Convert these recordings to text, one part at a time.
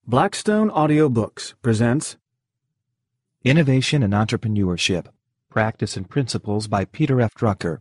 Blackstone Audiobooks presents Innovation and Entrepreneurship, Practice and Principles by Peter F. Drucker.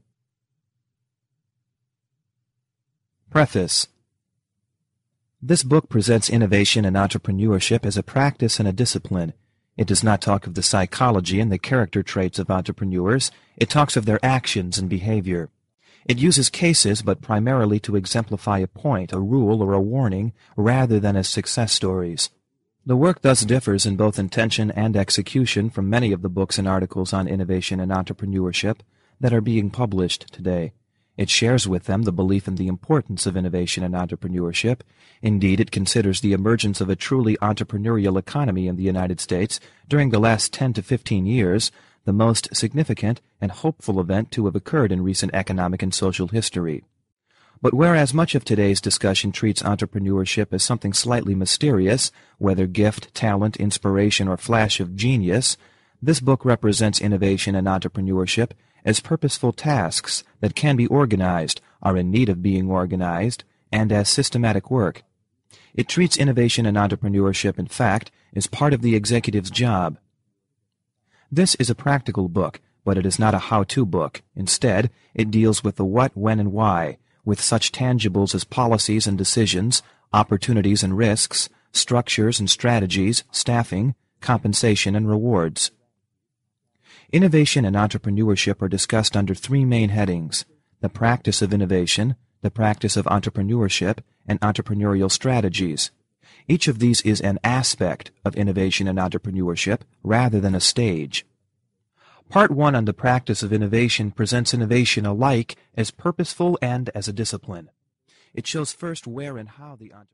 Preface. This book presents innovation and entrepreneurship as a practice and a discipline. It does not talk of the psychology and the character traits of entrepreneurs. It talks of their actions and behavior. It uses cases, but primarily to exemplify a point, a rule, or a warning, rather than as success stories. The work thus differs in both intention and execution from many of the books and articles on innovation and entrepreneurship that are being published today. It shares with them the belief in the importance of innovation and entrepreneurship. Indeed, it considers the emergence of a truly entrepreneurial economy in the United States during the last 10 to 15 years the most significant and hopeful event to have occurred in recent economic and social history. But whereas much of today's discussion treats entrepreneurship as something slightly mysterious, whether gift, talent, inspiration, or flash of genius, this book represents innovation and entrepreneurship as purposeful tasks that can be organized, are in need of being organized, and as systematic work. It treats innovation and entrepreneurship, in fact, as part of the executive's job. This is a practical book, but it is not a how-to book. Instead, it deals with the what, when, and why, with such tangibles as policies and decisions, opportunities and risks, structures and strategies, staffing, compensation, and rewards. Innovation and entrepreneurship are discussed under three main headings: the practice of innovation, the practice of entrepreneurship, and entrepreneurial strategies. Each of these is an aspect of innovation and entrepreneurship rather than a stage. Part 1 on the practice of innovation presents innovation alike as purposeful and as a discipline. It shows first where and how the entrepreneur